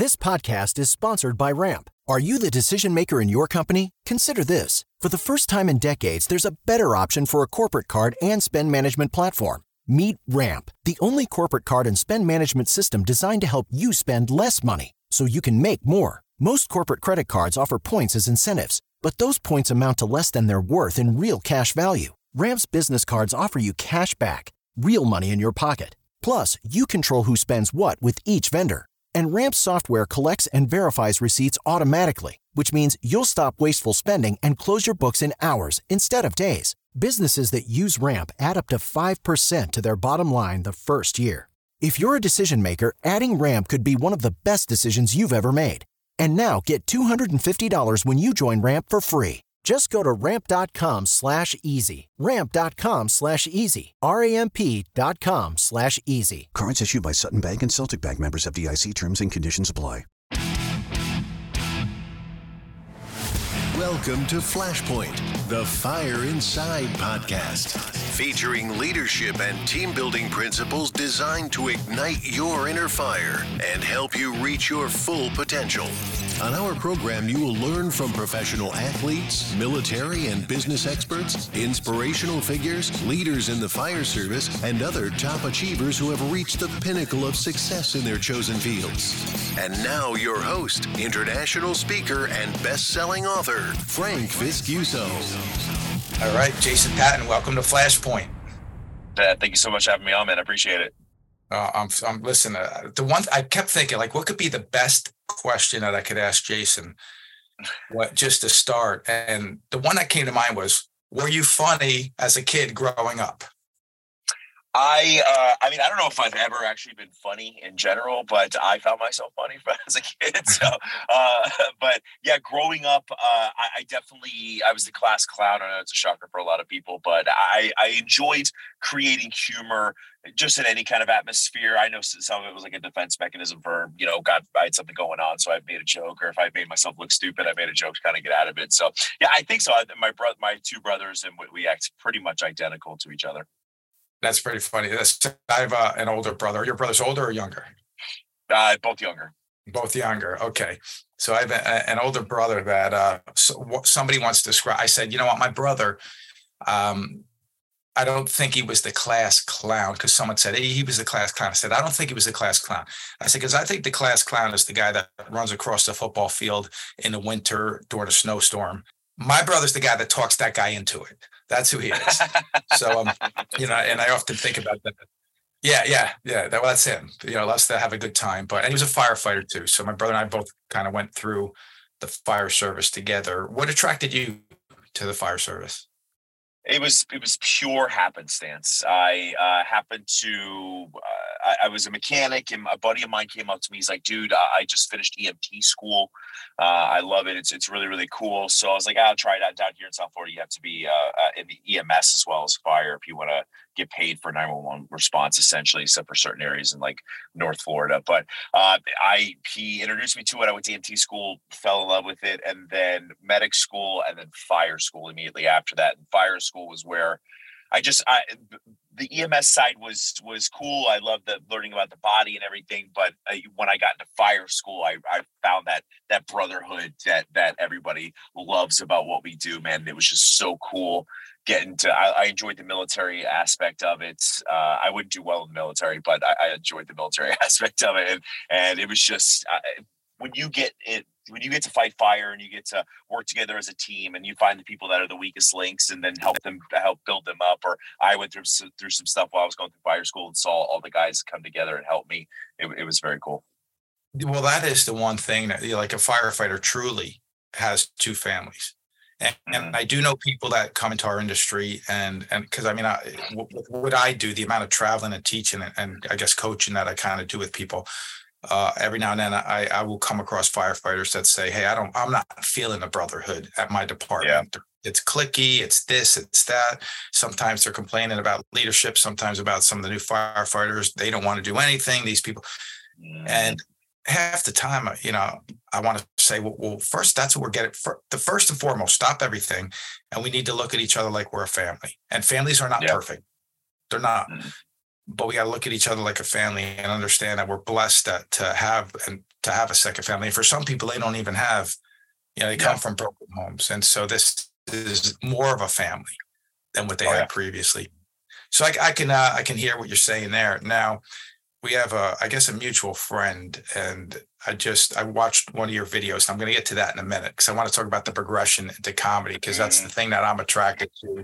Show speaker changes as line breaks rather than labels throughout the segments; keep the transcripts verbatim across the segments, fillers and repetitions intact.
This podcast is sponsored by Ramp. Are you the decision maker in your company? Consider this. For the first time in decades, there's a better option for a corporate card and spend management platform. Meet Ramp, the only corporate card and spend management system designed to help you spend less money so you can make more. Most corporate credit cards offer points as incentives, but those points amount to less than their worth in real cash value. Ramp's business cards offer you cash back, real money in your pocket. Plus, you control who spends what with each vendor. And Ramp's software collects and verifies receipts automatically, which means you'll stop wasteful spending and close your books in hours instead of days. Businesses that use Ramp add up to five percent to their bottom line the first year. If you're a decision maker, adding Ramp could be one of the best decisions you've ever made. And now get two hundred fifty dollars when you join Ramp for free. Just go to ramp.com slash easy. Ramp.com slash easy. R-A-M-P dot com slash easy.
Cards issued by Sutton Bank and Celtic Bank, members of F D I C. Terms and conditions apply.
Welcome to Flashpoint, the Fire Inside podcast, featuring leadership and team building principles designed to ignite your inner fire and help you reach your full potential. On our program, you will learn from professional athletes, military and business experts, inspirational figures, leaders in the fire service, and other top achievers who have reached the pinnacle of success in their chosen fields. And now your host, international speaker and best-selling author, Frank Viscuso.
All right, Jason Patton, welcome to Flashpoint.
Uh, thank you so much for having me on, man. I appreciate it.
Uh, I'm, I'm listen. Uh, the one I kept thinking, like, what could be the best question that I could ask Jason? What just to start, and the one that came to mind was, were you funny as a kid growing up?
I, uh, I mean, I don't know if I've ever actually been funny in general, but I found myself funny as a kid. So, uh, but yeah, growing up, uh, I, I definitely, I was the class clown. I know it's a shocker for a lot of people, but I, I enjoyed creating humor just in any kind of atmosphere. I know some of it was like a defense mechanism for, you know, God, I had something going on, so I made a joke, or if I made myself look stupid, I made a joke to kind of get out of it. So yeah, I think so. My brother, my two brothers, and we act pretty much identical to each other.
That's pretty funny. That's, I have uh, an older brother. Your brother's older or younger?
Uh, both younger.
Both younger. Okay. So I have a, an older brother that uh, so, somebody wants to describe. I said, you know what, my brother, um, I don't think he was the class clown, because someone said hey, he was the class clown. I said, I don't think he was the class clown. I said, because I think the class clown is the guy that runs across the football field in the winter during a snowstorm. My brother's the guy that talks that guy into it. That's who he is. So, um, you know, and I often think about that. Yeah, yeah, yeah. That, well, that's him. You know, let's have a good time. But and he was a firefighter too. So my brother and I both kind of went through the fire service together. What attracted you to the fire service?
It was it was pure happenstance. I uh, happened to uh, I, I was a mechanic, and a buddy of mine came up to me. He's like, "Dude, I just finished E M T school. Uh, I love it. It's it's really really cool." So I was like, "I'll try it out down here in South Florida. You have to be uh, uh, in the E M S as well as fire if you want to get paid for nine one one response, essentially, except for certain areas in like North Florida." But uh, I he introduced me to it. I went to E M T school, fell in love with it, and then medic school, and then fire school immediately after that. And fire school was where I just I the E M S side was was cool. I loved the learning about the body and everything. But I, when I got into fire school, I, I found that that brotherhood that that everybody loves about what we do. Man, it was just so cool. Getting to, I, I enjoyed the military aspect of it. Uh, I wouldn't do well in the military, but I, I enjoyed the military aspect of it, and and it was just uh, when you get it. When you get to fight fire and you get to work together as a team, and you find the people that are the weakest links and then help them help build them up. Or I went through through some stuff while I was going through fire school and saw all the guys come together and help me. It, it was very cool.
Well, that is the one thing that, you know, like a firefighter truly has two families. And, mm-hmm. and I do know people that come into our industry, and and because I mean, I, what, what I do, the amount of traveling and teaching and, and I guess coaching that I kind of do with people. Uh, every now and then I, I will come across firefighters that say, hey, I don't, I'm not feeling the brotherhood at my department. Yeah. It's cliquey, it's this, it's that. Sometimes they're complaining about leadership, sometimes about some of the new firefighters. They don't want to do anything, these people. Mm. And half the time, you know, I want to say, well, well first, that's what we're getting. For, the first and foremost, stop everything. And we need to look at each other like we're a family. And families are not yeah. perfect. They're not. Mm. But we got to look at each other like a family and understand that we're blessed to, to have and to have a second family. And for some people, they don't even have, you know, they come
Yeah.
from broken homes. And so this is more of a family than what they
Oh,
had
yeah.
previously. So I, I can, uh, I can hear what you're saying there. Now we have a, I guess, a mutual friend, and I just, I watched one of your videos, and I'm going to get to that in a minute, because I want to talk about the progression into comedy, because that's
Mhm.
the thing that I'm attracted to,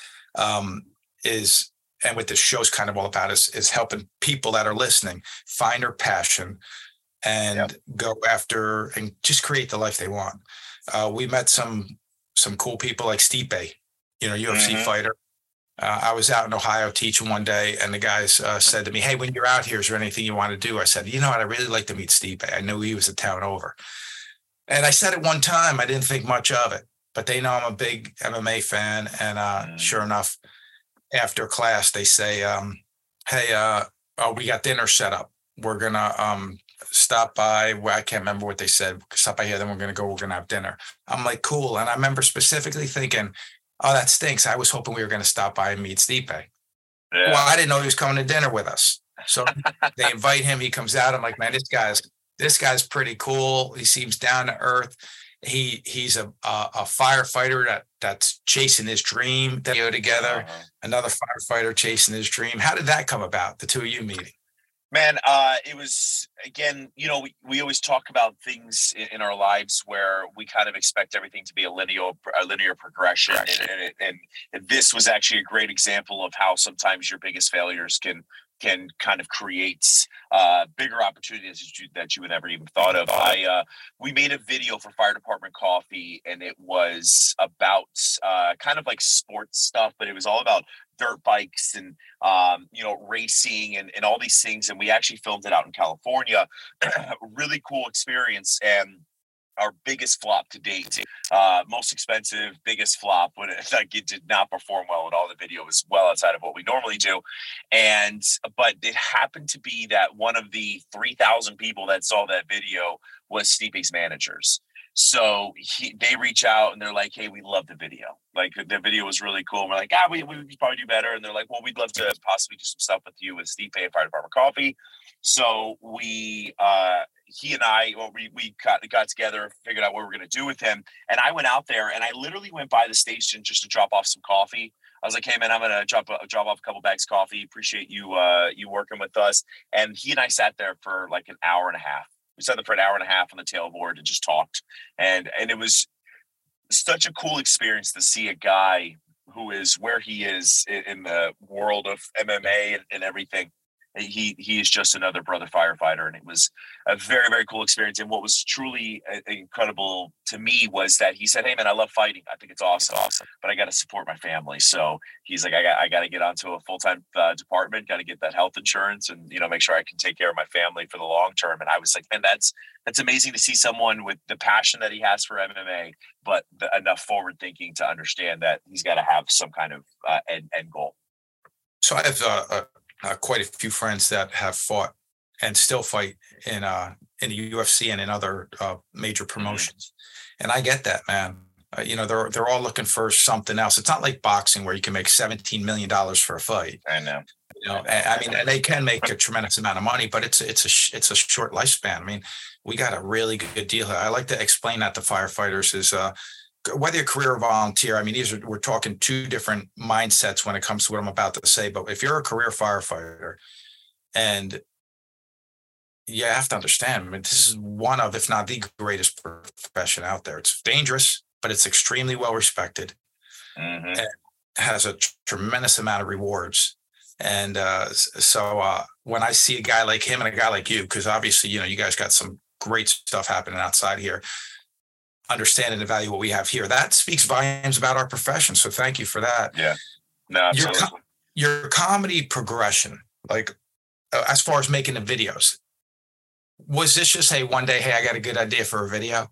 um, is, and what this show's kind of all about is, is helping people that are listening find their passion and
Yep.
go after and just create the life they want. Uh, we met some, some cool people like Stipe, you know, U F C
Mhm.
fighter. Uh, I was out in Ohio teaching one day, and the guys uh, said to me, "Hey, when you're out here, is there anything you want to do?" I said, "You know what? I really like to meet Stipe. I knew he was a town over." And I said it one time. I didn't think much of it, but they know I'm a big M M A fan. And uh,
Mm.
sure enough, after class, they say, um, "Hey, uh, oh, we got dinner set up. We're gonna um, stop by." Well, I can't remember what they said. Stop by here, then we're gonna go. We're gonna have dinner. I'm like, cool. And I remember specifically thinking, "Oh, that stinks. I was hoping we were going to stop by and meet Stipe."
Yeah.
Well, I didn't know he was coming to dinner with us. So they invite him. He comes out. I'm like, man, this guy's this guy's pretty cool. He seems down to earth. He he's a a, a firefighter that that's chasing his dream. They go together.
Uh-huh.
Another firefighter chasing his dream. How did that come about? The two of you meeting?
Man, uh, it was, again, you know, we, we always talk about things in, in our lives where we kind of expect everything to be a linear, a linear progression. And, and, and, and this was actually a great example of how sometimes your biggest failures can can kind of create uh, bigger opportunities that you, that you would never even thought of. I uh, we made a video for Fire Department Coffee, and it was about uh, kind of like sports stuff, but it was all about dirt bikes and um, you know, racing and, and all these things. And we actually filmed it out in California. Really cool experience. And our biggest flop to date, uh, most expensive, biggest flop, when it, like, it did not perform well at all. The video was well outside of what we normally do. And, but it happened to be that one of the three thousand people that saw that video was Stipe's managers. So he, they reach out and they're like, "Hey, we love the video. Like, the video was really cool." And we're like, "Ah, we, we could probably do better." And they're like, "Well, we'd love to possibly do some stuff with you with Stipe and Fire Department Coffee." So we, uh, he and I, well, we, we got, got together, figured out what we were going to do with him. And I went out there and I literally went by the station just to drop off some coffee. I was like, "Hey man, I'm going to drop, a, drop off a couple bags of coffee. Appreciate you, uh, you working with us." And he and I sat there for like an hour and a half. We sat there for an hour and a half on the tailboard and just talked. And, and it was such a cool experience to see a guy who is where he is in, in the world of M M A and, and everything. He he is just another brother firefighter, and it was a very, very cool experience. And what was truly uh, incredible to me was that he said, "Hey man, I love fighting. I think it's awesome, awesome, but I got to support my family." So he's like, "I got I got to get onto a full time uh, department, got to get that health insurance, and you know, make sure I can take care of my family for the long term." And I was like, "Man, that's that's amazing to see someone with the passion that he has for M M A, but the, enough forward thinking to understand that he's got to have some kind of uh, end end goal."
So I have uh, uh, uh, quite a few friends that have fought and still fight in uh, in the U F C and in other uh, major promotions, mm-hmm. and I get that, man. Uh, you know, they're they're all looking for something else. It's not like boxing where you can make seventeen million dollars for a fight.
I know.
You know, I, know. I mean, and they can make a tremendous amount of money, but it's it's a it's a short lifespan. I mean, we got a really good deal here. I like to explain that to firefighters is. Uh, Whether you're a career or volunteer, I mean, these are, we're talking two different mindsets when it comes to what I'm about to say. But if you're a career firefighter, and you have to understand, I mean, this is one of, if not the greatest profession out there. It's dangerous, but it's extremely well respected. Mm-hmm. And has a tr- tremendous amount of rewards. And uh, so uh, when I see a guy like him and a guy like you, because obviously, you know, you guys got some great stuff happening outside here. Understand and value what we have here. That speaks volumes about our profession. So thank you for that.
Yeah. No, absolutely.
Your, com- your comedy progression, like uh, as far as making the videos, was this just, hey, one day, hey, I got a good idea for a video?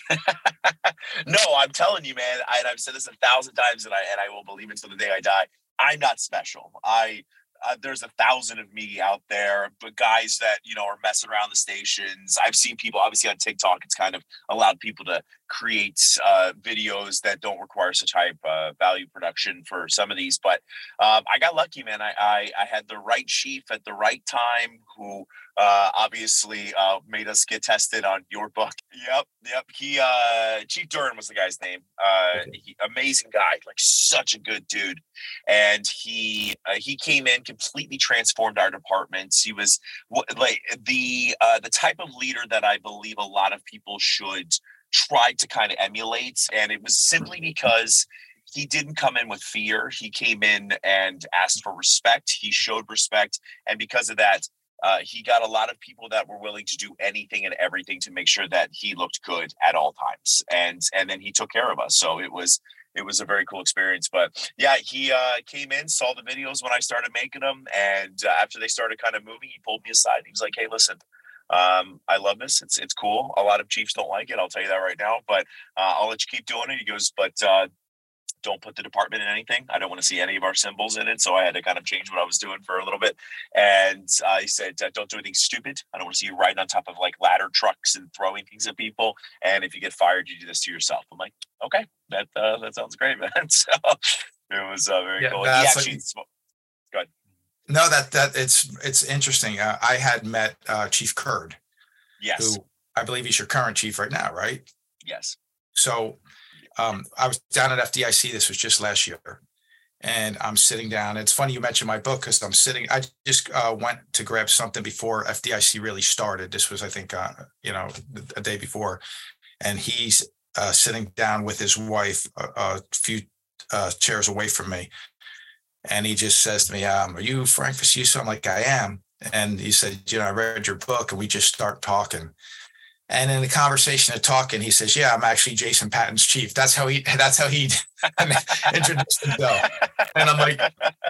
No, I'm telling you, man, I, I've said this a thousand times and I, and I will believe it till the day I die. I'm not special. I, uh, there's a thousand of me out there, but guys that, you know, are messing around the stations. I've seen people, obviously on TikTok, it's kind of allowed people to create uh, videos that don't require such high uh, value production for some of these. But um, I got lucky, man. I, I, I had the right chief at the right time who uh, obviously uh, made us get tested on your book. Yep. Yep. He, uh, Chief Duren was the guy's name. Uh, he, amazing guy, like such a good dude. And he, uh, he came in, completely transformed our departments. He was like the, uh, the type of leader that I believe a lot of people should try to kind of emulate. And it was simply because he didn't come in with fear. He came in and asked for respect. He showed respect. And because of that, Uh, he got a lot of people that were willing to do anything and everything to make sure that he looked good at all times. And and then he took care of us. So it was it was a very cool experience. But yeah, he uh, came in, saw the videos when I started making them. And uh, after they started kind of moving, he pulled me aside. He was like, hey, listen, um, I love this. It's it's cool. A lot of chiefs don't like it. I'll tell you that right now. But uh, I'll let you keep doing it. He goes, but uh, don't put the department in anything. I don't want to see any of our symbols in it. So I had to kind of change what I was doing for a little bit. And uh, he said, don't do anything stupid. I don't want to see you riding on top of like ladder trucks and throwing things at people. And if you get fired, you do this to yourself. I'm like, okay, that uh, that sounds great, man. So it was uh, very
yeah,
cool.
He
actually,
like,
go ahead.
No, that, that it's, it's interesting. Uh, I had met uh, Chief Curd.
Yes.
Who I believe he's your current chief right now, right?
Yes.
So Um, I was down at F D I C. This was just last year. And I'm sitting down. It's funny you mentioned my book because I'm sitting, I just uh, went to grab something before F D I C really started. This was, I think, uh, you know, a day before. And he's uh, sitting down with his wife a, a few uh, chairs away from me. And he just says to me, um, are you Frank Fasuso? I'm like, I am. And he said, you know, I read your book. And we just start talking. And in the conversation of talking, he says, yeah, I'm actually Jason Patton's chief. That's how he, that's how he introduced himself. And I'm like,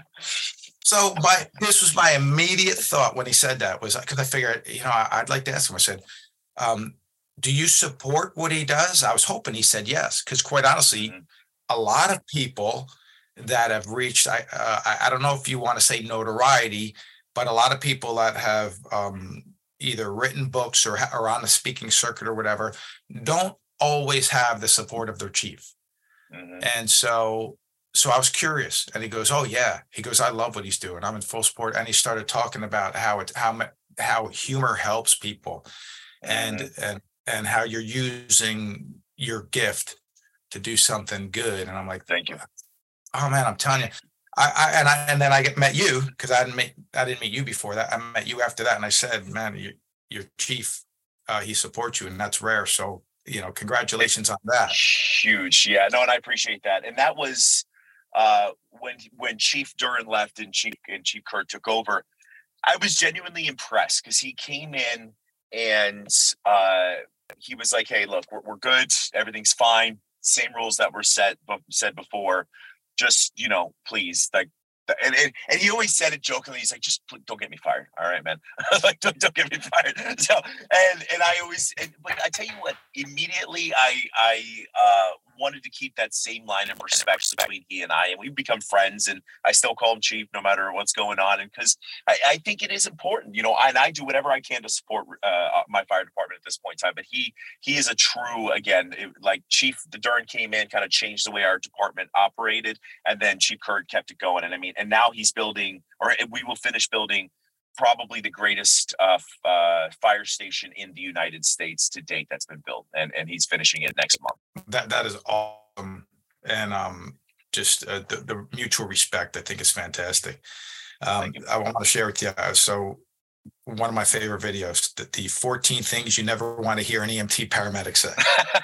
so my, this was my immediate thought when he said that was, because I figured, you know, I'd like to ask him, I said, um, do you support what he does? I was hoping he said yes, because quite honestly, mm-hmm. a lot of people that have reached, I, uh, I don't know if you want to say notoriety, but a lot of people that have, um, either written books or, or on the speaking circuit or whatever, don't always have the support of their chief. Mm-hmm. And so, so I was curious, and he goes, oh yeah, he goes, I love what he's doing. I'm in full support. And he started talking about how it, how, how humor helps people mm-hmm. and, and, and how you're using your gift to do something good. And I'm like,
thank you.
Oh man, I'm telling you. I, I and I and then I get met you because I didn't meet I didn't meet you before that. I met you after that, and I said, "Man, you, your chief, uh, he supports you, and that's rare." So you know, congratulations on that.
Huge, yeah. No, and I appreciate that. And that was uh, when when Chief Duren left and Chief and Chief Curd took over. I was genuinely impressed because he came in and uh, he was like, "Hey, look, we're we're good. Everything's fine. Same rules that were set said before." Just, you know, please, like, and, and and he always said it jokingly. He's like, just don't get me fired. All right, man. Like, don't, don't get me fired. So, and and I always, and, but I tell you what, immediately I I uh, wanted to keep that same line of respect between he and I, and we've become friends. And I still call him Chief no matter what's going on, and because I, I think it is important, you know, and I do whatever I can to support uh, my fire department at this point in time. But he he is a true, again, it, like Chief Duren came in, kind of changed the way our department operated, and then Chief Curd kept it going. And I mean. And now he's building, or we will finish building, probably the greatest uh, uh, fire station in the United States to date that's been built, and and he's finishing it next month.
That that is awesome, and um, just uh, the, the mutual respect, I think, is fantastic. Um, I want to share with you. Uh, so, one of my favorite videos, the, the fourteen things you never want to hear an E M T paramedic say.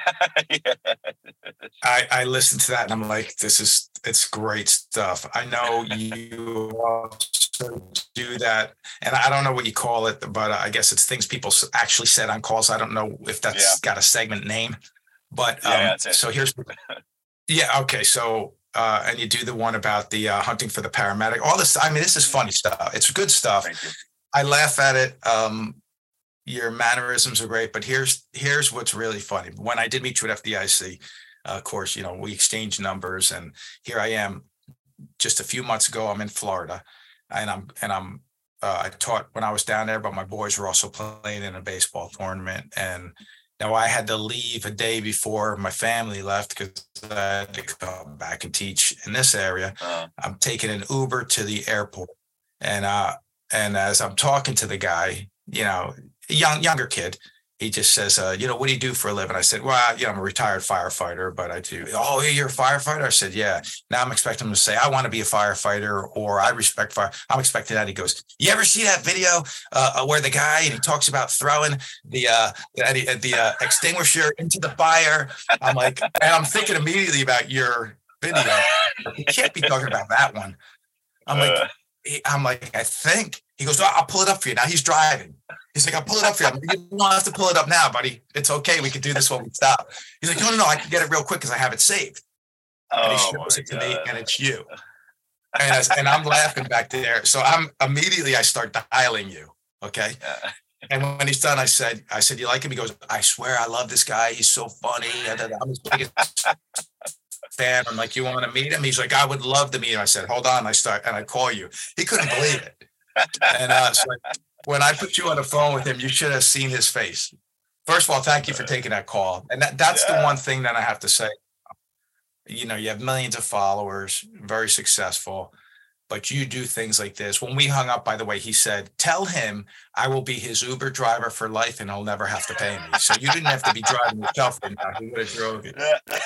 Yeah. I, I listened to that and I'm like, this is, it's great stuff. I know you also do that. And I don't know what you call it, but I guess it's things people actually said on calls. I don't know if that's yeah. got a segment name, but um, yeah, so here's, yeah. Okay. So, uh, and you do the one about the uh, hunting for the paramedic, all this. I mean, this is funny stuff. It's good stuff. I laugh at it. Um, your mannerisms are great, but here's, here's what's really funny. When I did meet you at F D I C, Uh, of course, you know, we exchanged numbers, and here I am just a few months ago, I'm in Florida, and I'm and I'm uh, I taught when I was down there, but my boys were also playing in a baseball tournament, and now I had to leave a day before my family left because I had to come back and teach in this area. Uh, I'm taking an Uber to the airport, and uh, and as I'm talking to the guy, you know, young younger kid, he just says, uh, you know, what do you do for a living? I said, well, you know, I'm a retired firefighter, but I do. Oh, you're a firefighter? I said, yeah. Now I'm expecting him to say, I want to be a firefighter, or I respect fire. I'm expecting that. He goes, you ever see that video uh, where the guy, and he talks about throwing the uh, the, the uh, extinguisher into the fire? I'm like, and I'm thinking immediately about your video. You can't be talking about that one. I'm like, I'm like, I think. He goes, oh, I'll pull it up for you. Now he's driving. He's like, I'll pull it up for you. I'm like, you don't have to pull it up now, buddy. It's okay. We can do this when we stop. He's like, no, no, no. I can get it real quick because I have it saved. Oh, and he shows it to God. me, and it's you. And, as, and I'm laughing back there. So I'm immediately, I start dialing you. Okay. Yeah. And when he's done, I said, I said, you like him? He goes, I swear I love this guy. He's so funny. I'm his biggest fan. I'm like, you want to meet him? He's like, I would love to meet him. I said, hold on. I start, and I call you. He couldn't believe it. And uh, so when I put you on the phone with him, you should have seen his face. First of all, thank you for taking that call. And that, that's yeah. the one thing that I have to say. You know, you have millions of followers, very successful, but you do things like this. When we hung up, by the way, he said, tell him I will be his Uber driver for life and he'll never have to pay me. So you didn't have to be driving yourself. He would have drove you.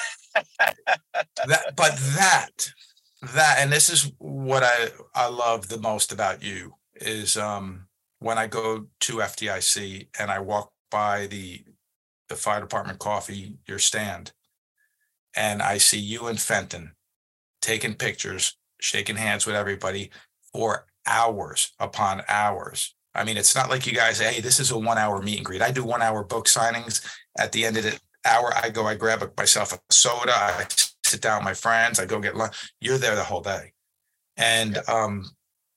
That, but that, that, and this is what I, I love the most about you is um, when I go to F D I C and I walk by the, the fire department coffee, your stand, and I see you and Fenton taking pictures, shaking hands with everybody for hours upon hours. I mean, it's not like you guys, hey, this is a one hour meet and greet. I do one hour book signings. At the end of the hour, I go, I grab myself a soda. I sit down with my friends. I go get lunch. You're there the whole day. And um,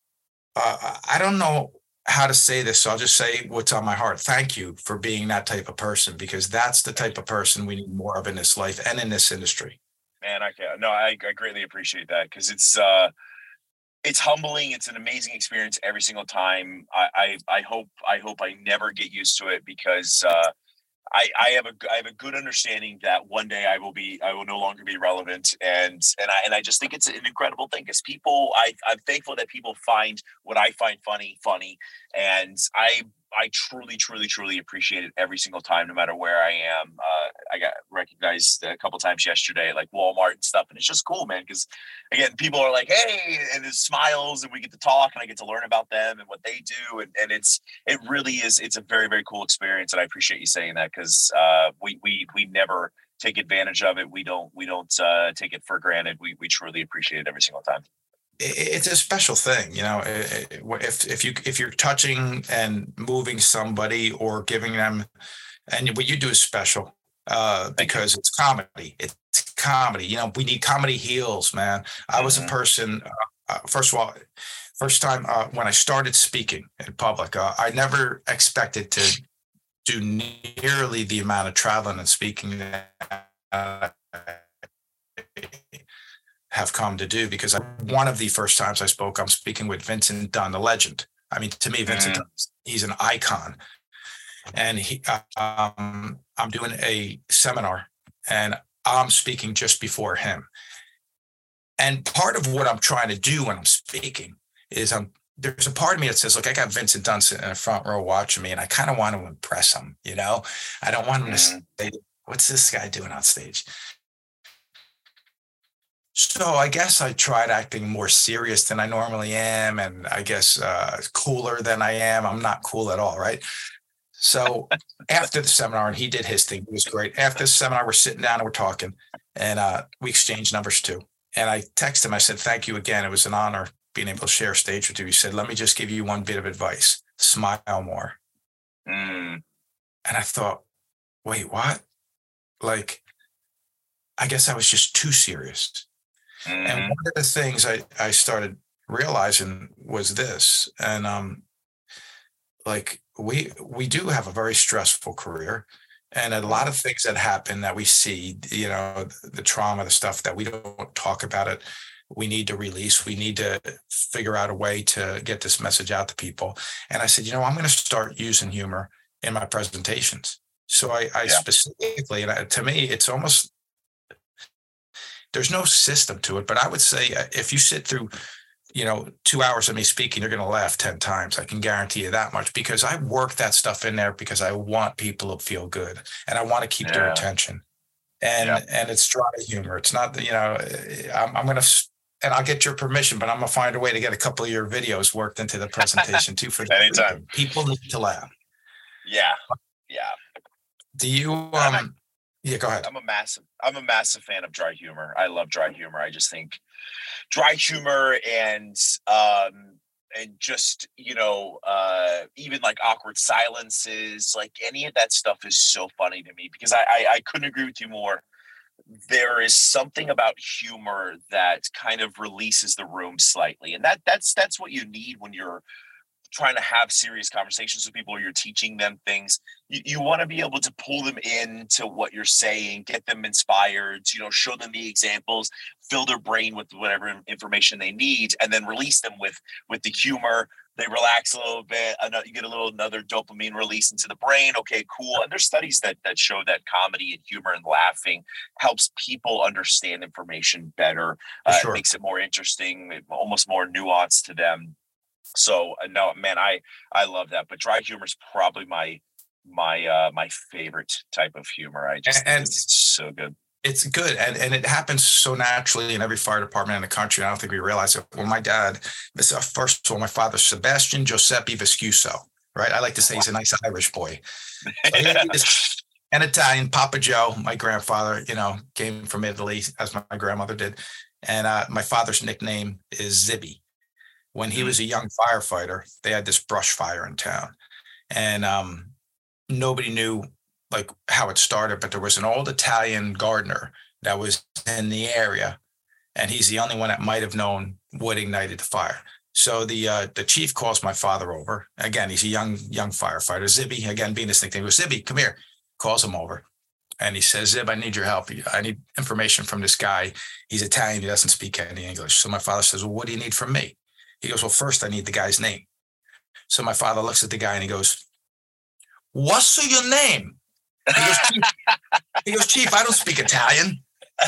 uh, I don't know how to say this, so I'll just say what's on my heart. Thank you for being that type of person, because that's the type of person we need more of in this life and in this industry.
Man, I can no, I, I greatly appreciate that, because it's uh, it's humbling. It's an amazing experience every single time. I, I I hope I hope I never get used to it, because uh, I I have a I have a good understanding that one day I will be I will no longer be relevant, and and I and I just think it's an incredible thing, because people I I'm thankful that people find what I find funny funny, and I. I truly, truly, truly appreciate it every single time, no matter where I am. Uh, I got recognized a couple times yesterday at like Walmart and stuff. And it's just cool, man. Because again, people are like, hey, and it smiles, and we get to talk, and I get to learn about them and what they do. And, and it's, it really is, it's a very, very cool experience. And I appreciate you saying that, because uh, we, we, we never take advantage of it. We don't, we don't uh, take it for granted. We, we truly appreciate it every single time.
It's a special thing, you know, if, if you, if you're touching and moving somebody or giving them, and what you do is special uh, because it's comedy. It's comedy. You know, we need comedy heels, man. I was mm-hmm. a person, uh, first of all, first time uh, when I started speaking in public, uh, I never expected to do nearly the amount of traveling and speaking that uh, have come to do, because I, one of the first times I spoke, I'm speaking with Vincent Dunn, the legend. I mean, to me, Vincent mm. Dunn, he's an icon. And he, um, I'm doing a seminar, and I'm speaking just before him. And part of what I'm trying to do when I'm speaking is I'm, there's a part of me that says, look, I got Vincent Dunn sitting in the front row watching me, and I kind of want to impress him, you know? I don't want him mm. to say, what's this guy doing on stage? So I guess I tried acting more serious than I normally am, and I guess uh, cooler than I am. I'm not cool at all, right? So after the seminar, and he did his thing, it was great. After the seminar, we're sitting down and we're talking, and uh, we exchanged numbers too. And I texted him, I said, thank you again. It was an honor being able to share a stage with you. He said, let me just give you one bit of advice. Smile more. Mm. And I thought, wait, what? Like, I guess I was just too serious. Mm-hmm. And one of the things I, I started realizing was this, and um, like we we do have a very stressful career, and a lot of things that happen that we see, you know, the, the trauma, the stuff that we don't talk about it. we need to release. We need to figure out a way to get this message out to people. And I said, you know, I'm going to start using humor in my presentations. So I, I yeah. specifically, and I, to me, it's almost, there's no system to it, but I would say if you sit through, you know, two hours of me speaking, you're going to laugh ten times. I can guarantee you that much, because I work that stuff in there because I want people to feel good and I want to keep yeah. their attention. And, yeah. and it's dry humor. It's not, you know, I'm, I'm going to, and I'll get your permission, but I'm going to find a way to get a couple of your videos worked into the presentation too. For
anytime.
People need to laugh.
Yeah. Yeah.
Do you, um, yeah, go ahead.
I'm a massive, I'm a massive fan of dry humor. I love dry humor. I just think dry humor and, um, and just, you know, uh, even like awkward silences, like any of that stuff is so funny to me, because I, I, I couldn't agree with you more. There is something about humor that kind of releases the room slightly. And that that's, that's what you need when you're trying to have serious conversations with people, or you're teaching them things. You, you want to be able to pull them into what you're saying, get them inspired, you know, show them the examples, fill their brain with whatever information they need, and then release them with, with the humor. They relax a little bit. You get a little, another dopamine release into the brain. Okay, cool. And there's studies that, that show that comedy and humor and laughing helps people understand information better. Uh, sure. It makes it more interesting, almost more nuanced to them. So uh, no, man, I, I love that, but dry humor is probably my, my, uh, my favorite type of humor. I just, and, think it's, it's so good.
It's good. And, and it happens so naturally in every fire department in the country. I don't think we realize it. Well, my dad, this uh, first of all, my father, Sebastian Giuseppe Viscuso, right? I like to say he's a nice Irish boy. An Italian, Papa Joe, my grandfather, you know, came from Italy as my grandmother did. And uh, my father's nickname is Zibby. When he was a young firefighter, they had this brush fire in town, and um, nobody knew like how it started, but there was an old Italian gardener that was in the area, and he's the only one that might have known what ignited the fire. So the uh, the chief calls my father over. Again, he's a young young firefighter. Zibby, again, being his nickname, goes, Zibby, come here. Calls him over, and he says, Zib, I need your help. I need information from this guy. He's Italian. He doesn't speak any English. So my father says, well, what do you need from me? He goes, well, first I need the guy's name. So my father looks at the guy and he goes, what's your name? He goes, Chief, he goes, Chief, I don't speak Italian.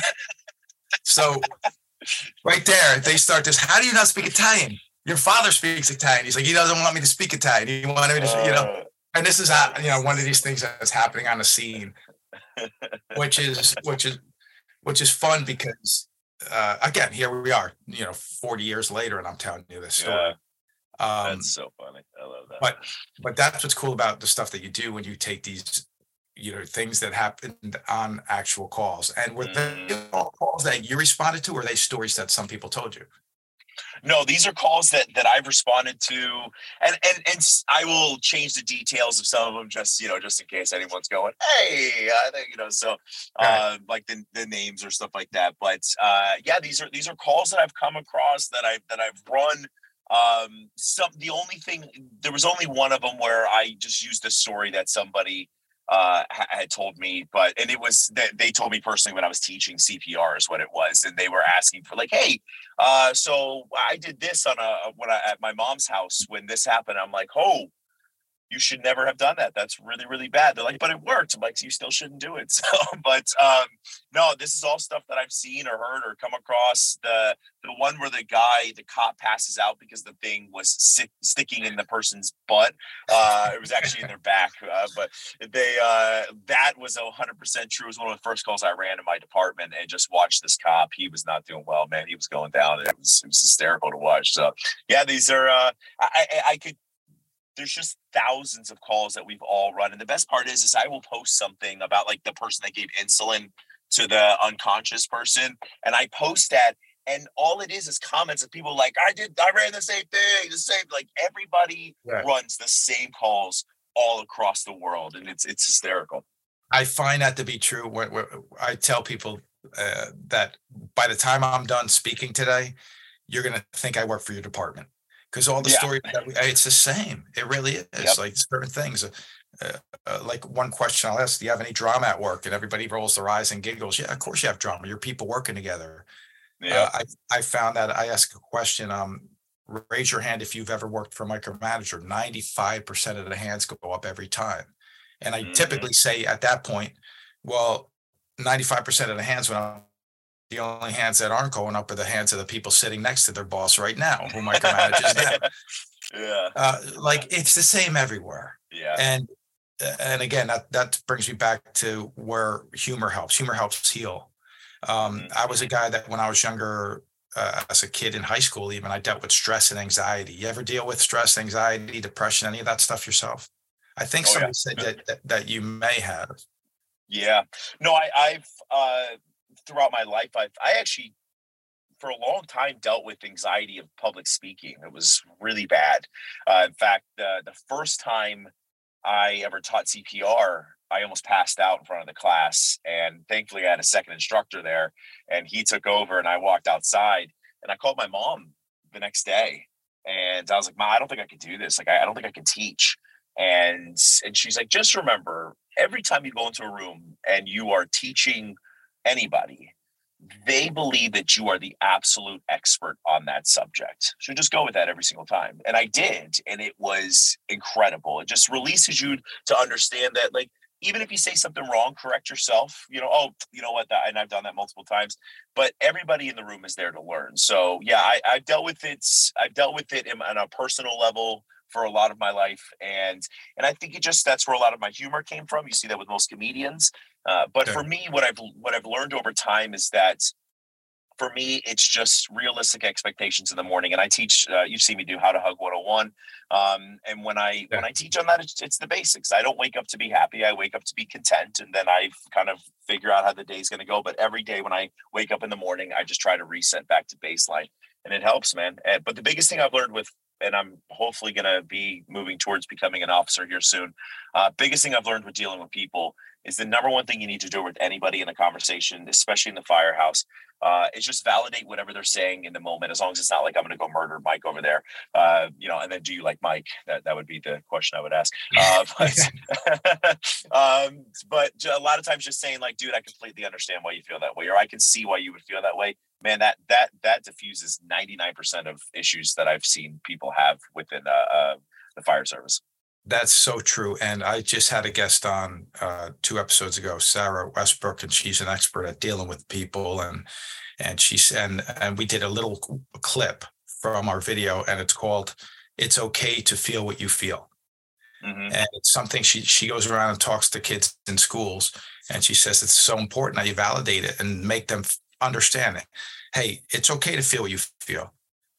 So right there, they start this. How do you not speak Italian? Your father speaks Italian. He's like, he doesn't want me to speak Italian. He wanted me to, you know, and this is, you know, one of these things that's happening on the scene, which is, which is, which is fun because, Uh, again, here we are, you know, forty years later, and I'm telling you this story.
Yeah, um, that's so funny. I love that.
But, but that's what's cool about the stuff that you do when you take these, you know, things that happened on actual calls. And were mm. they all calls that you responded to, or are they stories that some people told you?
No, these are calls that that I've responded to, and and and I will change the details of some of them, just you know, just in case anyone's going, hey, I think you know, so uh, like the the names or stuff like that. But uh, yeah, these are these are calls that I've come across that I that I've run. Um, some the only thing there was only one of them where I just used a story that somebody uh, had told me, but, and it was that they told me personally when I was teaching C P R is what it was. And they were asking for like, hey, uh, so I did this on a, when I, at my mom's house, when this happened, I'm like, oh, you should never have done that. That's really, really bad. They're like, but it worked. I'm like, so you still shouldn't do it. So, but um, no, this is all stuff that I've seen or heard or come across. The the one where the guy, the cop passes out because the thing was sit, sticking in the person's butt. Uh, it was actually in their back. Uh, but they uh, that was one hundred percent true. It was one of the first calls I ran in my department, and just watched this cop. He was not doing well, man. He was going down. It was, it was hysterical to watch. So yeah, these are, uh, I, I, I could, there's just thousands of calls that we've all run. And the best part is, is I will post something about like the person that gave insulin to the unconscious person. And I post that, and all it is is comments of people like, I did, I ran the same thing, the same, like everybody yeah. runs the same calls all across the world. And it's, it's hysterical.
I find that to be true. When, when I tell people uh, that by the time I'm done speaking today, you're going to think I work for your department. Because all the yeah. stories, that we, it's the same. It really is. Yep. Like certain things. Uh, uh, like one question I'll ask, do you have any drama at work? And everybody rolls their eyes and giggles. Yeah, of course you have drama. You're people working together.
Yeah.
Uh, I, I found that I ask a question, um, raise your hand if you've ever worked for a micromanager. ninety-five percent of the hands go up every time. And I
Mhm.
typically say at that point, well, ninety-five percent of the hands when I'm the only hands that aren't going up are the hands of the people sitting next to their boss right now who micromanages them.
Yeah.
Uh, like it's the same everywhere.
Yeah.
And and again, that that brings me back to where humor helps. Humor helps heal. Um,
Mhm.
I was a guy that when I was younger, uh, as a kid in high school, even I dealt with stress and anxiety. You ever deal with stress, anxiety, depression, any of that stuff yourself? I think
Oh, yeah.
somebody said that, that that you may have.
Yeah. No, I, I've uh, throughout my life, I've I actually for a long time dealt with anxiety of public speaking. It was really bad. Uh, in fact, the the first time I ever taught C P R, I almost passed out in front of the class. And thankfully, I had a second instructor there, and he took over. And I walked outside, and I called my mom the next day, and I was like, "Mom, I don't think I can do this. Like, I, I don't think I can teach." And and she's like, "Just remember, every time you go into a room and you are teaching anybody, they believe that you are the absolute expert on that subject. So just go with that every single time." And I did. And it was incredible. It just releases you to understand that, like, even if you say something wrong, correct yourself, you know, oh, you know what, that, and I've done that multiple times, but everybody in the room is there to learn. So yeah, I, I've dealt with it. I've dealt with it in, on a personal level for a lot of my life. And, and I think it just, that's where a lot of my humor came from. You see that with most comedians. Uh, but
Yeah.
for me, what I've what I've learned over time is that for me, it's just realistic expectations in the morning. And I teach, uh, you've seen me do How to Hug one oh one. Um, and when I
Yeah.
when I teach on that, it's, it's the basics. I don't wake up to be happy. I wake up to be content. And then I kind of figure out how the day's going to go. But every day when I wake up in the morning, I just try to reset back to baseline. And it helps, man. And, but the biggest thing I've learned with, and I'm hopefully going to be moving towards becoming an officer here soon. Uh, biggest thing I've learned with dealing with people is the number one thing you need to do with anybody in a conversation, especially in the firehouse, uh, is just validate whatever they're saying in the moment. As long as it's not like, I'm going to go murder Mike over there, uh, you know, and then do you like Mike? That that would be the question I would ask. Uh, but, um, but a lot of times just saying like, dude, I completely understand why you feel that way, or I can see why you would feel that way. Man, that that that diffuses ninety-nine percent of issues that I've seen people have within uh, uh, the fire service.
That's so true. And I just had a guest on uh, two episodes ago, Sarah Westbrook, and she's an expert at dealing with people. And and she's and and we did a little clip from our video, and it's called "It's Okay to Feel What You Feel." Mm-hmm. And it's something she she goes around and talks to kids in schools, and she says it's so important that you validate it and make them understand it. Hey, it's okay to feel what you feel.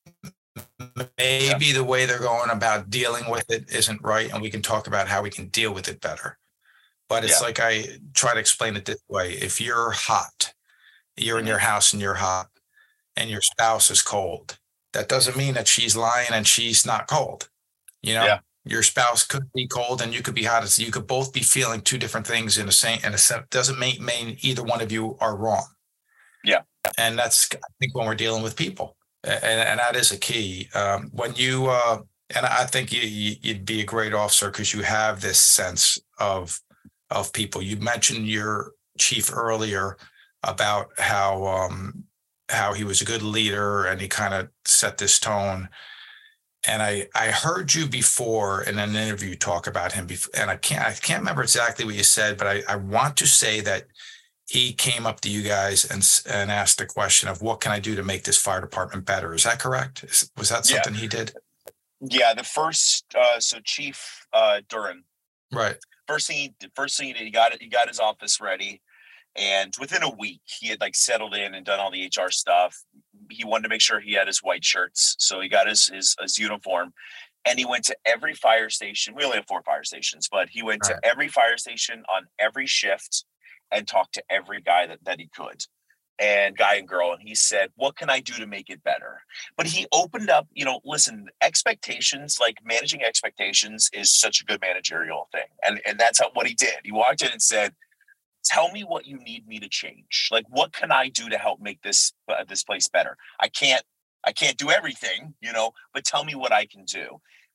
Maybe yeah. the way they're going about dealing with it isn't right, and we can talk about how we can deal with it better. But it's yeah. like I try to explain it this way. If you're hot, you're mm-hmm. in your house and you're hot, and your spouse is cold, that doesn't mean that she's lying and she's not cold. You know, yeah. your spouse could be cold and you could be hot. So you could both be feeling two different things in the same, and it doesn't mean, mean either one of you are wrong.
Yeah.
And that's, I think, when we're dealing with people. And, and that is a key. Um, when you, uh, and I think you, you, you'd be a great officer because you have this sense of of people. You mentioned your chief earlier about how um, how he was a good leader and he kind of set this tone. And I I heard you before in an interview talk about him before, and I can't I can't remember exactly what you said, but I, I want to say that he came up to you guys and and asked the question of what can I do to make this fire department better? Is that correct? Is, was that something yeah. he did?
Yeah, the first uh, so Chief uh, Duran,
right?
First thing, he, first thing he did, he got it. He got his office ready, and within a week, he had like settled in and done all the H R stuff. He wanted to make sure he had his white shirts, so he got his his, his uniform, and he went to every fire station. We only have four fire stations, but he went right. to every fire station on every shift and talked to every guy that, that he could, and guy and girl. And he said, what can I do to make it better? But he opened up, you know, listen, expectations, like managing expectations is such a good managerial thing. And, and that's how, what he did. He walked in and said, tell me what you need me to change. Like, what can I do to help make this, uh, this place better? I can't, I can't do everything, you know, but tell me what I can do.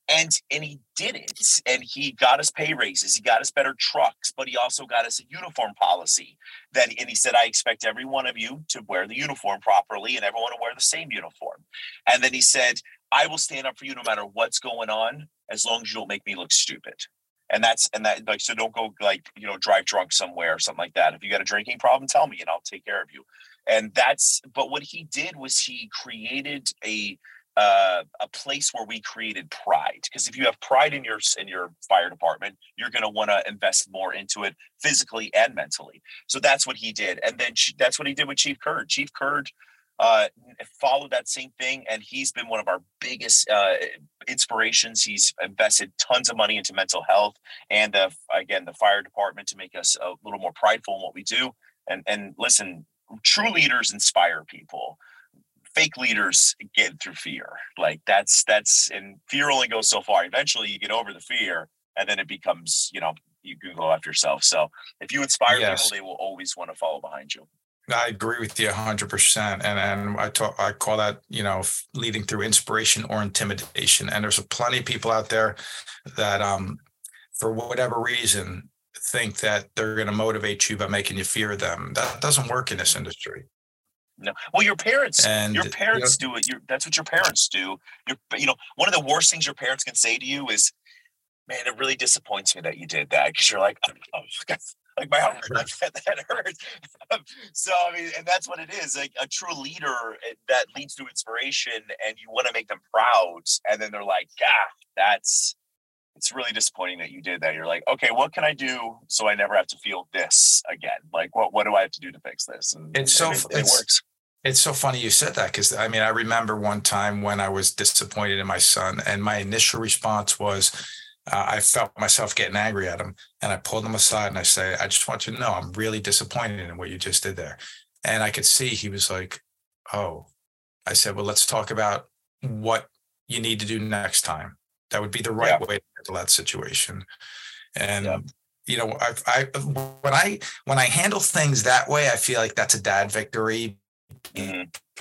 And and he did it, and he got us pay raises. He got us better trucks, but he also got us a uniform policy. That and he said, I expect every one of you to wear the uniform properly, and everyone to wear the same uniform. And then he said, I will stand up for you no matter what's going on, as long as you don't make me look stupid. And that's and that like so don't go like you know drive drunk somewhere or something like that. If you got a drinking problem, tell me, and I'll take care of you. And that's but what he did was he created a. Uh, a place where we created pride, because if you have pride in your in your fire department, you're going to want to invest more into it physically and mentally. So that's what he did, and then that's what he did with Chief Curd. Chief Curd uh, followed that same thing, and he's been one of our biggest uh, inspirations. He's invested tons of money into mental health and uh, again the fire department to make us a little more prideful in what we do. And and listen, true leaders inspire people. Fake leaders get through fear. Like that's, that's, and fear only goes so far. Eventually you get over the fear and then it becomes, you know, you can go after yourself. So if you inspire yes. people, they will always want to follow behind you.
I agree with you a hundred percent. And, and I talk, I call that, you know, leading through inspiration or intimidation. And there's plenty of people out there that, um, for whatever reason, think that they're going to motivate you by making you fear them. That doesn't work in this industry.
No. Well, your parents,
and,
your parents
you know,
do it. You're, that's what your parents do. You're, you know, one of the worst things your parents can say to you is, man, it really disappoints me that you did that. Cause you're like, oh, like my heart, like, that hurts. So, I mean, and that's what it is. Like a true leader that leads to inspiration and you want to make them proud. And then they're like, ah, that's, it's really disappointing that you did that. You're like, okay, what can I do so I never have to feel this again? Like, what what do I have to do to fix this? And
it's so
it, it
it's,
works.
It's so funny you said that because I mean, I remember one time when I was disappointed in my son, and my initial response was, uh, I felt myself getting angry at him, and I pulled him aside and I say, I just want you to know I'm really disappointed in what you just did there. And I could see he was like, oh. I said, well, let's talk about what you need to do next time. That would be the right yeah. way to handle that situation. And, yeah. you know, I, I, when I, when I handle things that way, I feel like that's a dad victory mm-hmm.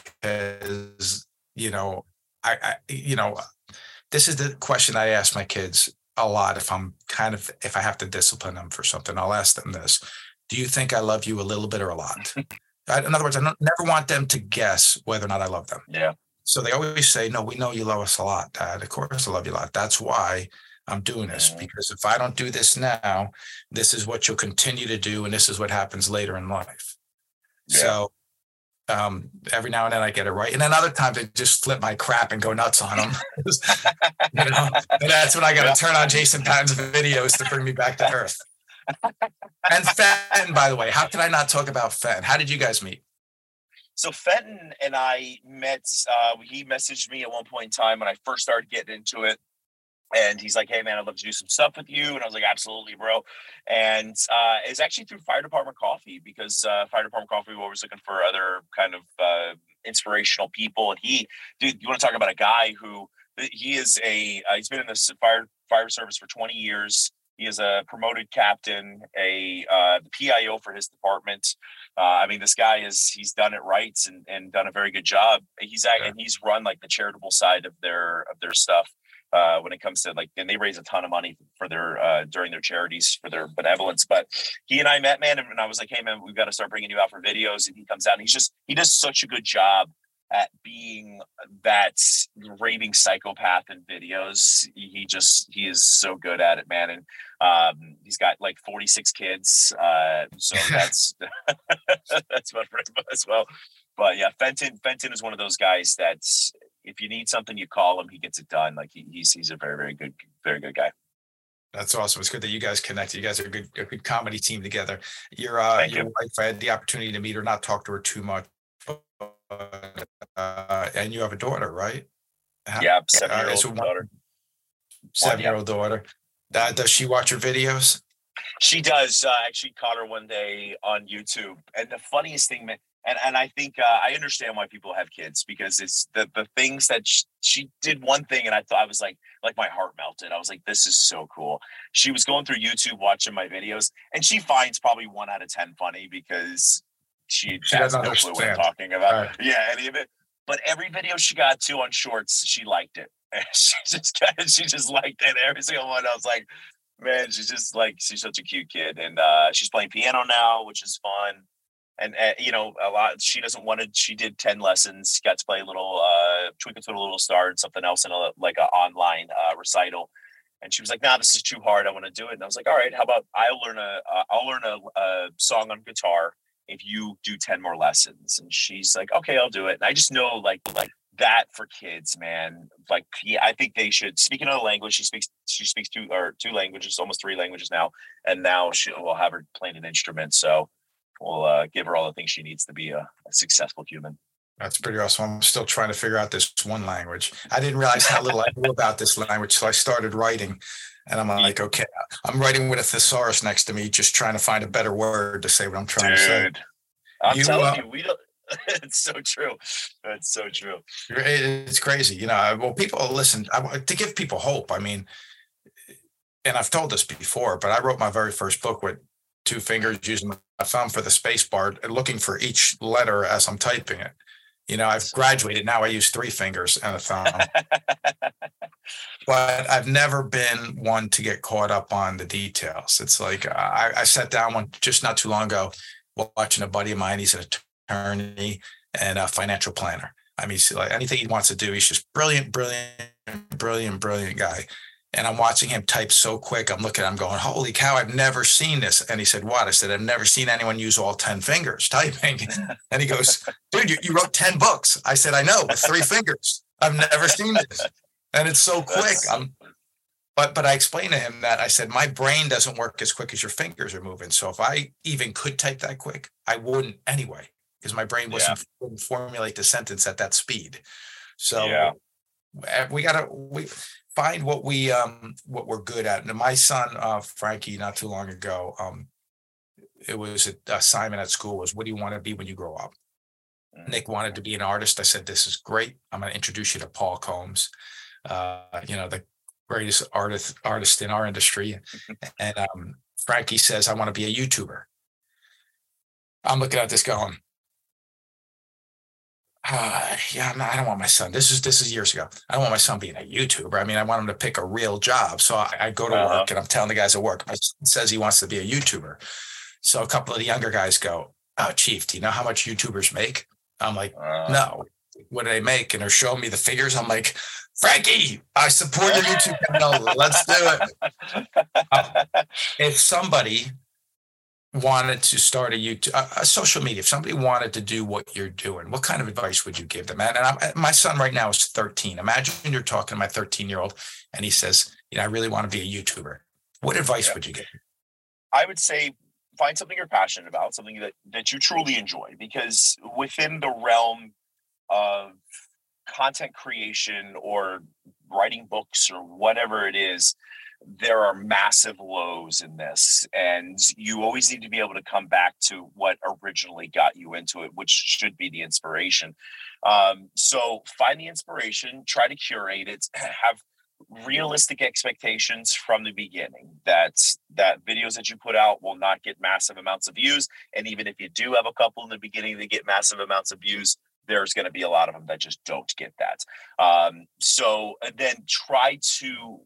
because, you know, I, I, you know, this is the question I ask my kids a lot. If I'm kind of, if I have to discipline them for something, I'll ask them this: do you think I love you a little bit or a lot? In other words, I don't, never want them to guess whether or not I love them.
Yeah.
So they always say, no, we know you love us a lot, Dad. Of course I love you a lot. That's why I'm doing this, because if I don't do this now, this is what you'll continue to do. And this is what happens later in life. Yeah. So um, every now and then I get it right. And then other times I just flip my crap and go nuts on them. you know, and that's when I got to yeah. turn on Jason Patton's videos to bring me back to earth. And Fenton, by the way, how can I not talk about Fenton? How did you guys meet?
So Fenton and I met, uh, he messaged me at one point in time when I first started getting into it. And he's like, hey, man, I'd love to do some stuff with you. And I was like, absolutely, bro. And uh, it's actually through Fire Department Coffee, because uh, Fire Department Coffee, we were always looking for other kind of uh, inspirational people. And he, dude, you want to talk about a guy who, he is a, uh, he's been in the fire, fire service for twenty years. He is a promoted captain, a uh, the P I O for his department. Uh, I mean, this guy is, he's done it right and, and done a very good job. He's yeah. and he's run like the charitable side of their of their stuff uh, when it comes to like, and they raise a ton of money for their uh, during their charities for their benevolence. But he and I met, man, and I was like, hey, man, we've got to start bringing you out for videos. And he comes out and he's just, he does such a good job at being that raving psychopath in videos. He just, he is so good at it, man. And um, he's got like forty-six kids. Uh, so that's, that's about for him as well. But yeah, Fenton, Fenton is one of those guys that if you need something, you call him, he gets it done. Like he, he's, he's a very, very good, very good guy.
That's awesome. It's good that you guys connected. You guys are a good, a good comedy team together. Your, uh,
Thank
your
you.
wife, I had the opportunity to meet her, not talk to her too much. Uh, and you have a daughter, right?
Yeah, seven-year-old
uh, so one,
daughter.
Seven-year-old
yeah.
daughter. Uh, does she watch your videos?
She does. Uh, I actually caught her one day on YouTube. And the funniest thing, man, and, and I think uh, I understand why people have kids, because it's the, the things that she, she did one thing. And I thought I was like, like my heart melted. I was like, this is so cool. She was going through YouTube, watching my videos, and she finds probably one out of ten funny because She,
she
has
doesn't
no
understand
clue what I'm talking about.
right.
Yeah, any of it. But every video she got to on Shorts, she liked it. And she just kind of, she just liked it. Every single one. I was like, man, she's just like, she's such a cute kid. And uh, she's playing piano now, which is fun. And, uh, you know, a lot, she doesn't want to, she did ten lessons, got to play a little, uh, Twinkle Twinkle Little Star and something else in a, like an online uh, recital. And she was like, nah, this is too hard. I want to do it. And I was like, all right, how about I'll learn a, uh, I'll learn a, a song on guitar if you do ten more lessons. And she's like, okay, I'll do it. And I just know like, like that for kids, man, like, yeah, I think they should, speak another language. She speaks, she speaks two or two languages, almost three languages now. And now she will have her playing an instrument. So we'll uh, give her all the things she needs to be a, a successful human.
That's pretty awesome. I'm still trying to figure out this one language. I didn't realize how little I knew about this language. So I started writing and I'm like, okay, I'm writing with a thesaurus next to me, just trying to find a better word to say what I'm trying
Dude,
to say.
I'm
you,
telling
uh,
you, we don't, it's so true. That's so true.
It's crazy. You know, well, people listen, I, to give people hope. I mean, and I've told this before, but I wrote my very first book with two fingers using my thumb for the space bar and looking for each letter as I'm typing it. You know, I've graduated. Now I use three fingers and a thumb. But I've never been one to get caught up on the details. It's like I, I sat down one just not too long ago watching a buddy of mine. He's an attorney and a financial planner. I mean, like anything he wants to do, he's just brilliant, brilliant, brilliant, brilliant guy. And I'm watching him type so quick. I'm looking at him going, holy cow, I've never seen this. And he said, what? I said, I've never seen anyone use all ten fingers typing. And he goes, dude, you, you wrote ten books. I said, I know, with three fingers. I've never seen this. And it's so quick. I'm, but but I explained to him that I said, my brain doesn't work as quick as your fingers are moving. So if I even could type that quick, I wouldn't anyway, because my brain wasn't yeah. wouldn't formulate the sentence at that speed. So yeah. we got to we find what we um what we're good at. And my son, uh, Frankie, not too long ago, um, it was an assignment at school was, what do you want to be when you grow up? Mm-hmm. Nick wanted to be an artist. I said, this is great. I'm going to introduce you to Paul Combs. Uh, you know, the greatest artist artist in our industry. And um, Frankie says, I want to be a YouTuber. I'm looking at this going, uh, yeah, I'm not, I don't want my son. This is this is years ago. I don't want my son being a YouTuber. I mean, I want him to pick a real job. So I, I go to uh-huh. work and I'm telling the guys at work, my son says he wants to be a YouTuber. So a couple of the younger guys go, oh, Chief, do you know how much YouTubers make? I'm like, uh-huh. no. What do they make? And they're showing me the figures. I'm like, Frankie, I support your YouTube channel. Let's do it. Uh, if somebody wanted to start a YouTube, a, a social media, if somebody wanted to do what you're doing, what kind of advice would you give them? And, and I'm, my son right now is thirteen. Imagine you're talking to my thirteen-year-old and he says, you know, I really want to be a YouTuber. What advice yeah. would you give him?
I would say find something you're passionate about, something that, that you truly enjoy, because within the realm of content creation or writing books or whatever it is, there are massive lows in this, and you always need to be able to come back to what originally got you into it, which should be the inspiration. Um, so find the inspiration, try to curate it, have realistic expectations from the beginning that that videos that you put out will not get massive amounts of views, and even if you do have a couple in the beginning that get massive amounts of views, there's going to be a lot of them that just don't get that. Um, so then try to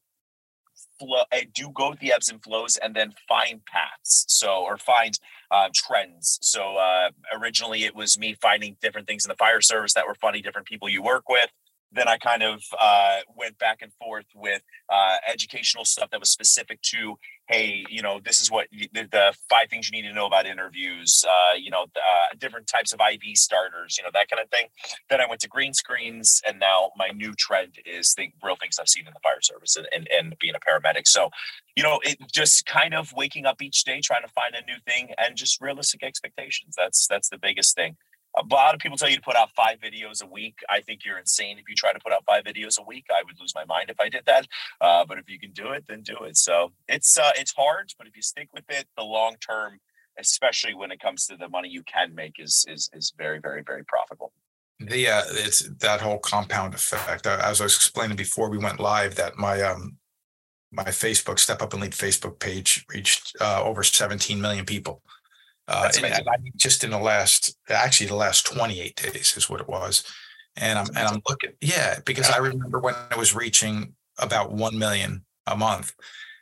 flow, do go with the ebbs and flows, and then find paths. So, or find uh, trends. So uh, originally it was me finding different things in the fire service that were funny, different people you work with. Then I kind of uh, went back and forth with uh, educational stuff that was specific to, hey, you know, this is what you, the, the five things you need to know about interviews, uh, you know, uh, different types of I V starters, you know, that kind of thing. Then I went to green screens, and now my new trend is the real things I've seen in the fire service and, and, and being a paramedic. So, you know, it just kind of waking up each day, trying to find a new thing, and just realistic expectations. That's that's the biggest thing. A lot of people tell you to put out five videos a week. I think you're insane if you try to put out five videos a week. I would lose my mind if I did that. Uh, but if you can do it, then do it. So it's uh, it's hard, but if you stick with it, the long term, especially when it comes to the money you can make, is is is very, very, very profitable.
The uh, it's that whole compound effect. As I was explaining before we went live, that my um my Facebook Step Up and Lead Facebook page reached uh, over seventeen million people. Uh, and, and I mean, just in the last, actually the last twenty-eight days is what it was. And I'm and I'm looking, yeah, because I remember when I was reaching about one million a month,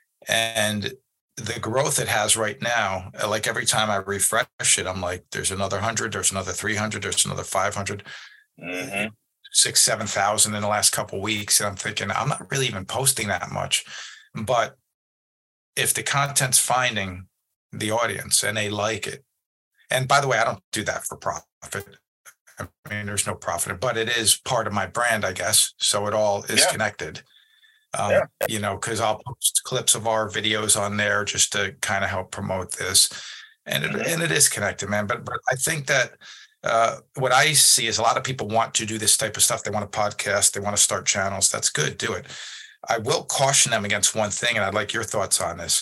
and the growth it has right now, like every time I refresh it, I'm like, there's another hundred, there's another three hundred, there's another five hundred, mm-hmm. six, seven thousand in the last couple of weeks. And I'm thinking, I'm not really even posting that much. But if the content's finding the audience and they like it, and by the way, I don't do that for profit. I mean, there's no profit, but it is part of my brand, I guess. So it all is yeah. connected. Um, yeah. You know, because I'll post clips of our videos on there just to kind of help promote this, and it, and it is connected, man. But but I think that uh, what I see is a lot of people want to do this type of stuff. They want to podcast, they want to start channels. That's good, do it. I will caution them against one thing, and I'd like your thoughts on this.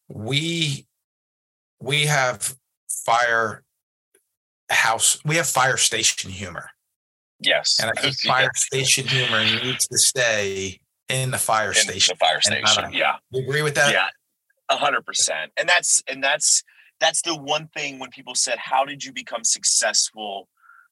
We we have fire house, we have fire station humor.
Yes,
and I think fire yes. station humor needs to stay in the fire
in
station.
The fire station, yeah.
You agree with that?
Yeah, a hundred percent. And that's and that's that's the one thing when people said, "How did you become successful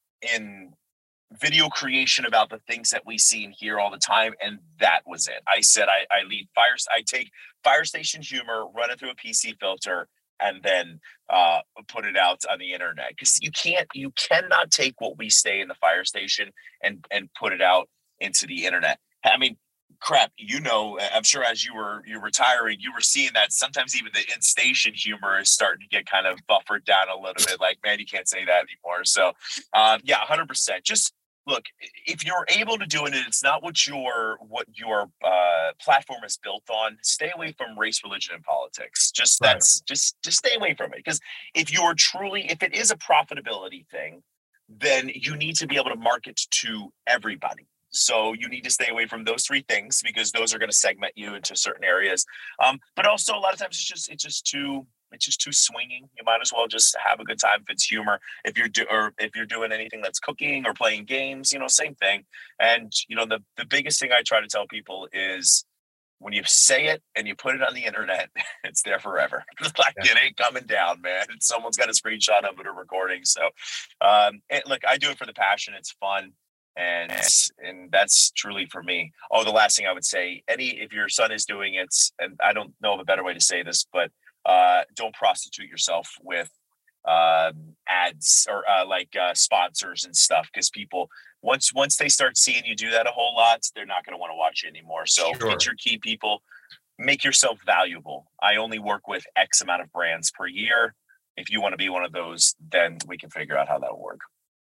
in video creation about the things that we see and hear all the time?" And that was it. I said, I, I lead fire. I take fire station humor, run it through a P C filter, and then uh, put it out on the internet. Because you can't, you cannot take what we say in the fire station and and put it out into the internet. I mean, crap, you know, I'm sure as you were you're retiring, you were seeing that sometimes even the in-station humor is starting to get kind of buffered down a little bit. Like, man, you can't say that anymore. So, um, yeah, one hundred percent. Just look, if you're able to do it and it's not what your what your uh, platform is built on, stay away from race, religion, and politics. Just right. that's just just stay away from it. Because if you're truly, if it is a profitability thing, then you need to be able to market to everybody. So you need to stay away from those three things because those are going to segment you into certain areas. Um, but also a lot of times it's just it's just too it's just too swinging. You might as well just have a good time if it's humor. If you're do or if you're doing anything that's cooking or playing games, you know, same thing. And you know, the the biggest thing I try to tell people is when you say it and you put it on the internet, it's there forever. Like yeah. It ain't coming down, man. Someone's got a screenshot of it or recording. So um, and look, I do it for the passion. It's fun. And and that's truly for me. Oh, the last thing I would say, any if your son is doing it, and I don't know of a better way to say this, but uh, don't prostitute yourself with uh, ads or uh, like uh, sponsors and stuff. Because people, once once they start seeing you do that a whole lot, they're not going to want to watch you anymore. So sure. Get your key people, make yourself valuable. I only work with X amount of brands per year. If you want to be one of those, then we can figure out how that will work.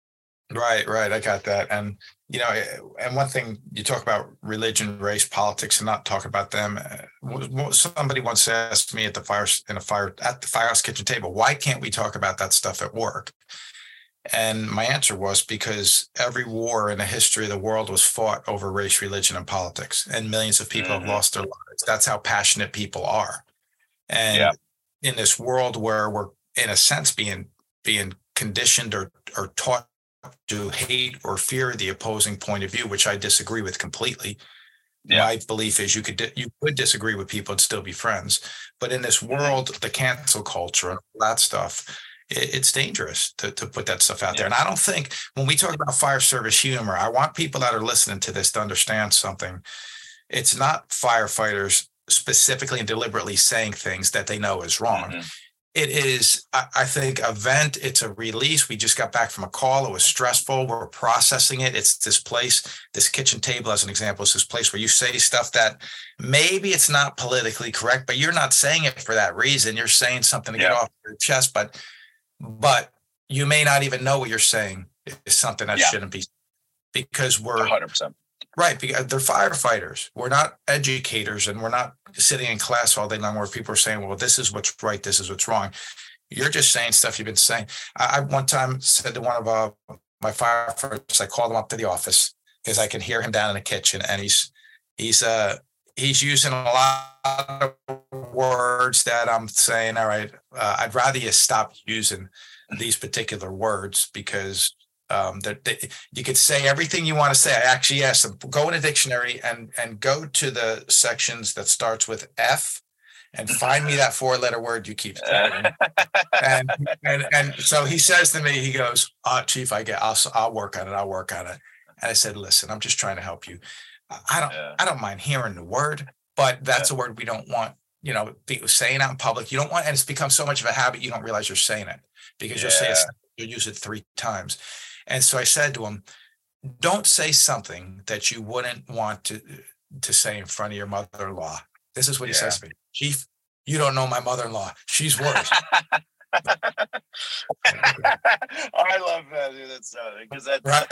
Right, right. I got that. And, you know, and one thing you talk about religion, race, politics, and not talk about them. Somebody once asked me at the fire, in a fire, at the firehouse kitchen table, why can't we talk about that stuff at work? And my answer was because every war in the history of the world was fought over race, religion, and politics. And millions of people mm-hmm. have lost their lives. That's how passionate people are. And yeah. in this world where we're, in a sense, being being conditioned or, or taught to hate or fear the opposing point of view, which I disagree with completely. Yeah. My belief is you could you could disagree with people and still be friends. But in this world, the cancel culture and all that stuff, it, it's dangerous to, to put that stuff out yeah. there. And I don't think when we talk about fire service humor, I want people that are listening to this to understand something. It's not firefighters specifically and deliberately saying things that they know is wrong. Mm-hmm. It is, I think, a vent. It's a release. We just got back from a call. It was stressful. We're processing it. It's this place, this kitchen table, as an example, is this place where you say stuff that maybe it's not politically correct, but you're not saying it for that reason. You're saying something to yeah. get off your chest, but but you may not even know what you're saying is something that yeah. shouldn't be, because we're
one hundred percent.
Right, because they're firefighters. We're not educators, and we're not sitting in class all day long where people are saying, well, this is what's right, this is what's wrong. You're just saying stuff you've been saying. I, I one time said to one of uh, my firefighters, I called him up to the office because I can hear him down in the kitchen, and he's he's uh he's using a lot of words that I'm saying, all right, uh, I'd rather you stop using these particular words because Um, that, that you could say everything you want to say. I actually asked them, go in a dictionary and and go to the sections that starts with F and find me that four letter word you keep saying. and, and and so he says to me, he goes, uh, Chief, I get, I'll, I'll work on it. I'll work on it. And I said, listen, I'm just trying to help you. I don't,
Yeah.
I don't mind hearing the word, but that's yeah. a word we don't want, you know, saying out in public. You don't want, and it's become so much of a habit, you don't realize you're saying it because yeah. you'll say it, you'll use it three times. And so I said to him, don't say something that you wouldn't want to, to say in front of your mother-in-law. This is what he yeah. says to me. Chief, you don't know my mother-in-law. She's worse.
I love that, dude. That's uh, because that's
right.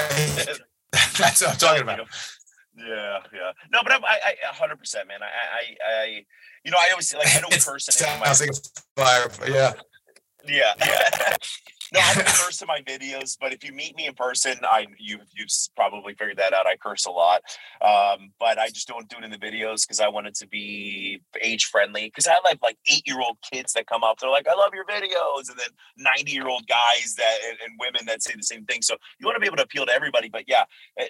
That's what I'm talking about.
Yeah, yeah. No, but I'm, I, I, one hundred percent, man. I, I, I, you know, I always say, like, I know person in my,
like fire, yeah,
yeah, yeah. No, I don't curse in my videos, but if you meet me in person, I you you've probably figured that out. I curse a lot, um, but I just don't do it in the videos because I want it to be age friendly. Because I have like eight year old kids that come up, they're like, "I love your videos," and then ninety year old guys that and, and women that say the same thing. So you want to be able to appeal to everybody. But yeah,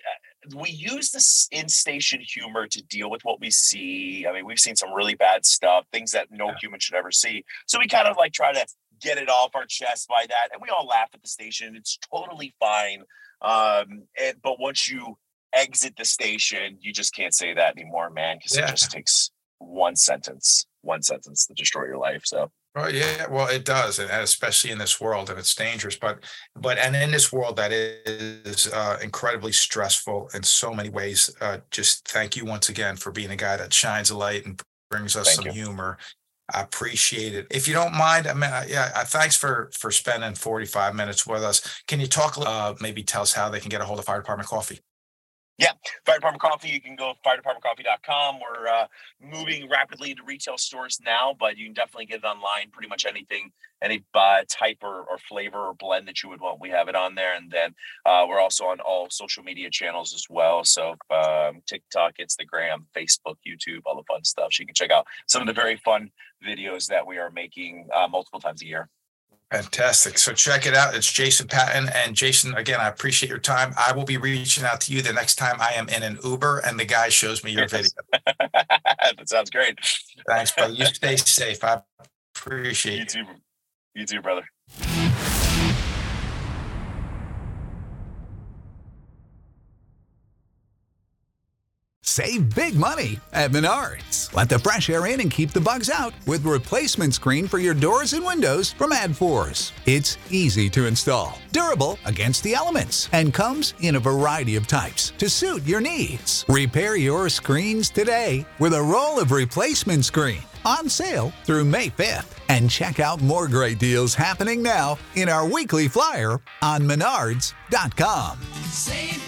we use this in station humor to deal with what we see. I mean, we've seen some really bad stuff, things that no yeah. human should ever see. So we kind of like try to get it off our chest by that, and we all laugh at the station. It's totally fine. Um, and but once you exit the station, you just can't say that anymore, man, because yeah. it just takes one sentence, one sentence to destroy your life. So.
Oh yeah, well, it does, and especially in this world, and it's dangerous. But, but, and in this world that is uh, incredibly stressful in so many ways. Uh, just thank you once again for being a guy that shines a light and brings us thank some you. humor. I appreciate it. If you don't mind, I mean, yeah, thanks for for spending forty-five minutes with us. Can you talk, uh, maybe tell us how they can get a hold of Fire Department Coffee?
Yeah, Fire Department Coffee, you can go fire department coffee dot com. We're uh, moving rapidly into retail stores now, but you can definitely get it online. Pretty much anything, any uh, type or, or flavor or blend that you would want, we have it on there. And then uh, we're also on all social media channels as well. So um, TikTok, Instagram, Facebook, YouTube, all the fun stuff. So you can check out some of the very fun videos that we are making uh, multiple times a year.
Fantastic. So check it out. It's Jason Patton. And Jason, again, I appreciate your time. I will be reaching out to you the next time I am in an Uber and the guy shows me your video.
That sounds great.
Thanks, brother. You stay safe. I appreciate
you. You too. You too, brother.
Save big money at Menards. Let the fresh air in and keep the bugs out with replacement screen for your doors and windows from AdForce. It's easy to install, durable against the elements, and comes in a variety of types to suit your needs. Repair your screens today with a roll of replacement screen on sale through May fifth. And check out more great deals happening now in our weekly flyer on menards dot com. Save